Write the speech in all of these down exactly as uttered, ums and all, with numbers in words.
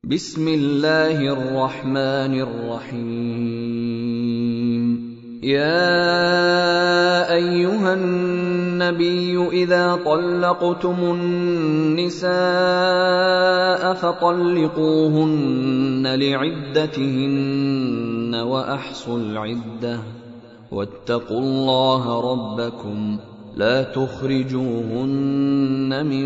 بسم الله الرحمن الرحيم. يا أيها النبي إذا طلقتم النساء فطلقوهن لعدتهن وأحصوا العدة واتقوا الله ربكم لا تخرجوهن من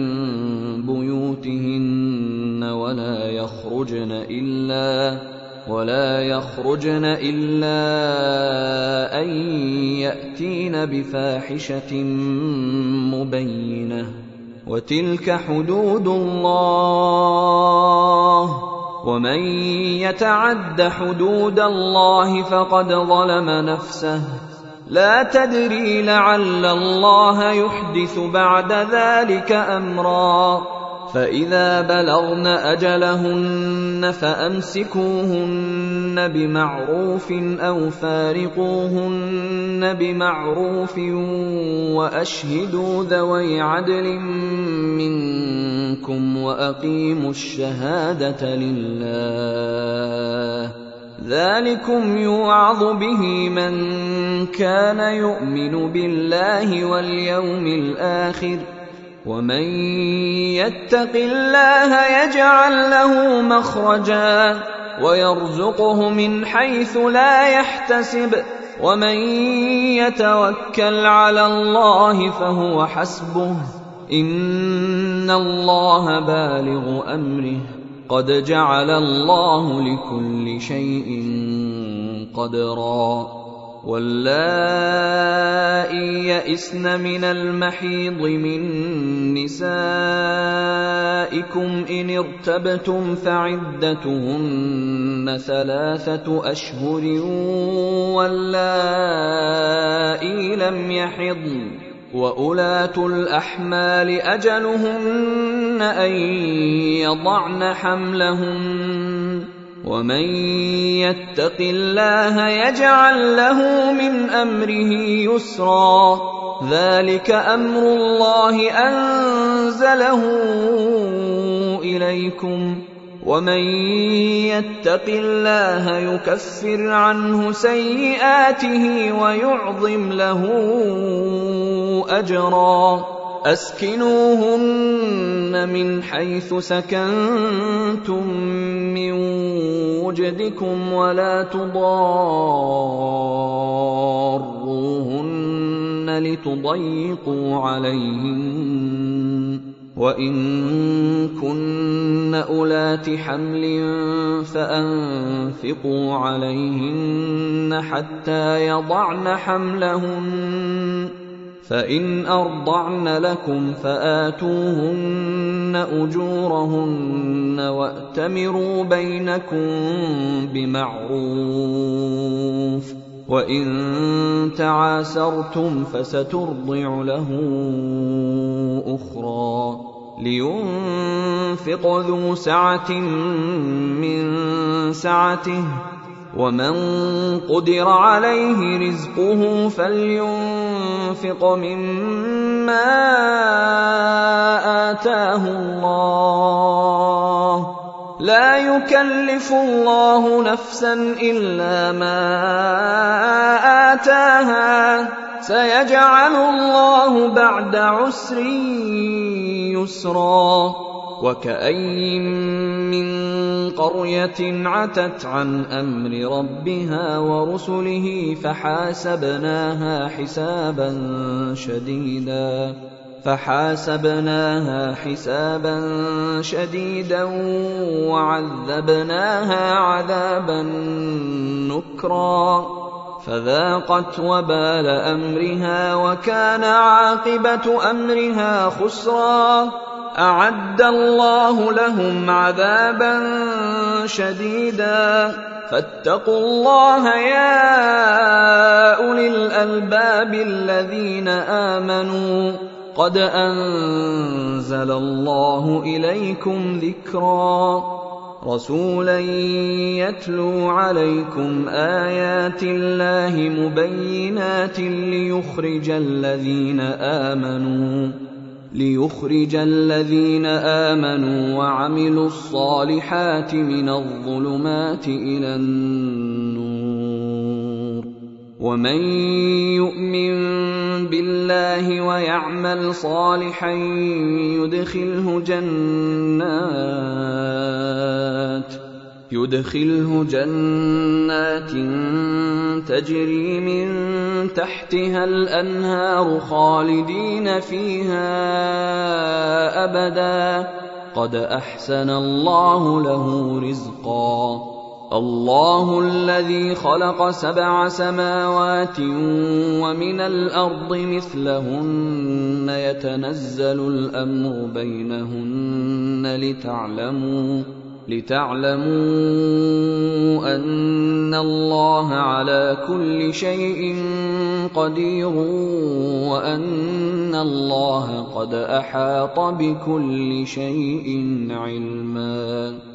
بيوتهن ولا يخرجن إلا ولا يخرجن إلا أن يأتين بفاحشة مبينة وتلك حدود الله ومن يتعد حدود الله فقد ظلم نفسه لا تدري لعل الله يحدث بعد ذلك أمرا فإذا بلغن أجلهن فأمسكوهن بمعروف أو فارقوهن بمعروف وأشهدوا ذوي عدل منكم وأقيموا الشهادة لله ذلكم يوعظ به من كان يؤمن بالله واليوم الآخر ومن يتق الله يجعل له مخرجا ويرزقه من حيث لا يحتسب ومن يتوكل على الله فهو حسبه إن الله بالغ أمره قد جعل الله لكل شيء قدرا واللائي يئسن من المحيض من نسائكم إن ارتبتم فعدتهن ثلاثة أشهر واللائي لم يحضن وأولاة الأحمال أجلهن أن يضعن حملهن ومن يتق الله يجعل له من أمره يسرا ذلك أمر الله أنزله إليكم ومن يتق الله يكفر عنه سيئاته ويعظم له أجرا أسكنوهن من حيث سكنتم من وجدكم ولا تضاروهن لتضيقوا عليهن وإن كن أولات حمل فأنفقوا عليهن حتى يضعن حملهن فإن أرضعن لكم فآتوهن أجورهن وأتمروا بينكم بمعروف وإن تعاسرتم فسترضع له أخرى لينفق ذو سعة من سعته ومن قدر عليه رزقه فلينفق مما آتاه الله لا يكلف الله نفسا إلا ما آتاها سيجعل الله بعد عسر يسرا وكأي من قرية عتت عن أمر ربها ورسله فحاسبناها حسابا شديدا فحاسبناها حسابا شديدا وعذبناها عذابا نكرا فذاقت وبال أمرها وكان عاقبة أمرها خسرا أعد الله لهم عذابا شديدا فاتقوا الله يا أولي الألباب الذين آمنوا قد أنزل الله إليكم ذكرا رسولا يتلو عليكم آيات الله مبينات ليخرج الذين آمنوا ليخرج الذين آمنوا وعملوا الصالحات من الظلمات إلى النور ومن يؤمن بالله ويعمل صالحا يدخله جنات يدخله جنات تجري من تحتها الأنهار خالدين فيها أبدا قد أحسن الله له رزقا الله الذي خلق سبع سماوات ومن الأرض مثلهن يتنزل الأمر بينهن لتعلموا لتعلموا أن الله على كل شيء قدير وأن الله قد أحاط بكل شيء علما.